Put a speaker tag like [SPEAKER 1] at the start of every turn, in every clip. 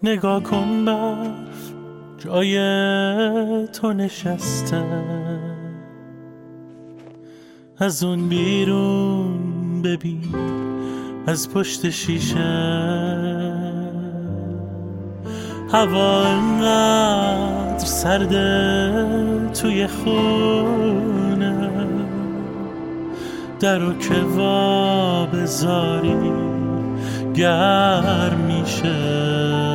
[SPEAKER 1] نگاه کن برف جای تو نشسته، از اون بیرون ببین از پشت شیشه هوا انقدر سرده توی خونه، در و که وا بذاری گرم میشه.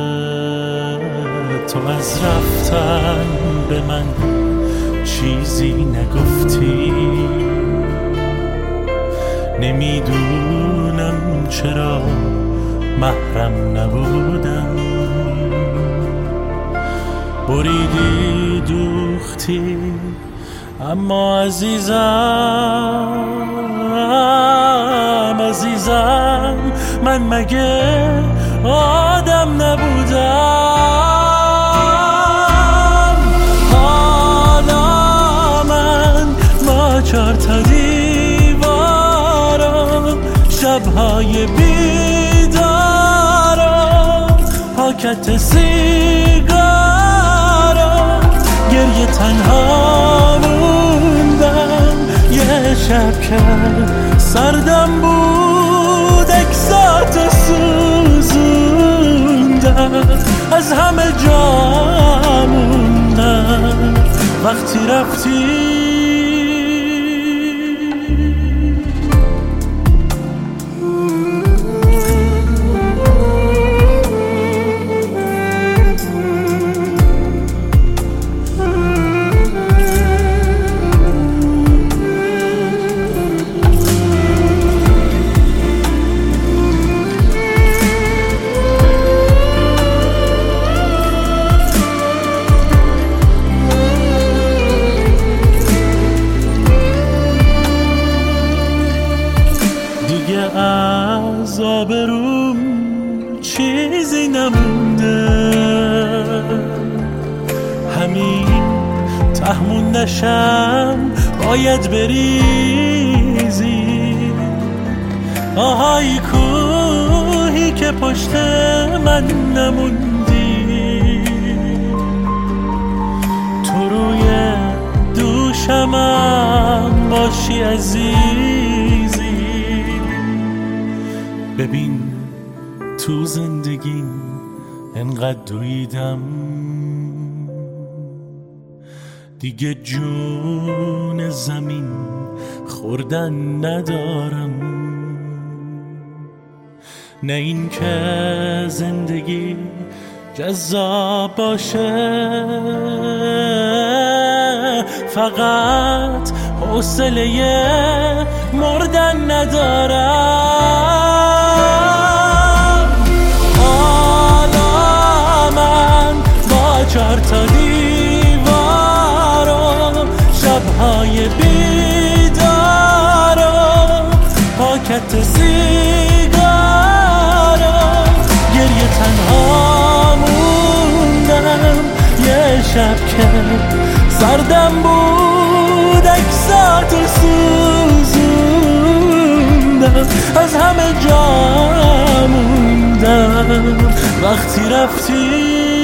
[SPEAKER 1] تو از رفتن به من چیزی نگفتی، نمیدونم چرا محرم نبودم. بریدی دوختی اما عزیزم من مگه آدم نبودم؟ حالا من با 4 تا دیوارم، شبهای بیدارم، پاکت سیگارم، گریه تنها موندم. یه شب که سردم بود اکساتو سوزوندم، از همه جا موندم وقتی رفتی. از آبروم چیزی نمونده، همین تهمون نشم باید بریزی. آهای کوهی که پشت من نموندی، تو روی دوشمم باشی عزیزی. ببین تو زندگیم انقدر دویدم، دیگه جون زمین خوردن ندارم. نه این که زندگی جذاب باشه، فقط حوصله مردن ندارم. حالا من با 4 تا دیوارم، شبهای بیدارم، پاکت سیگارم، گریه تنها موندم. یه شب که سردم بود اکساتو سوزوندم، از همه جا موندم وقتی رفتی.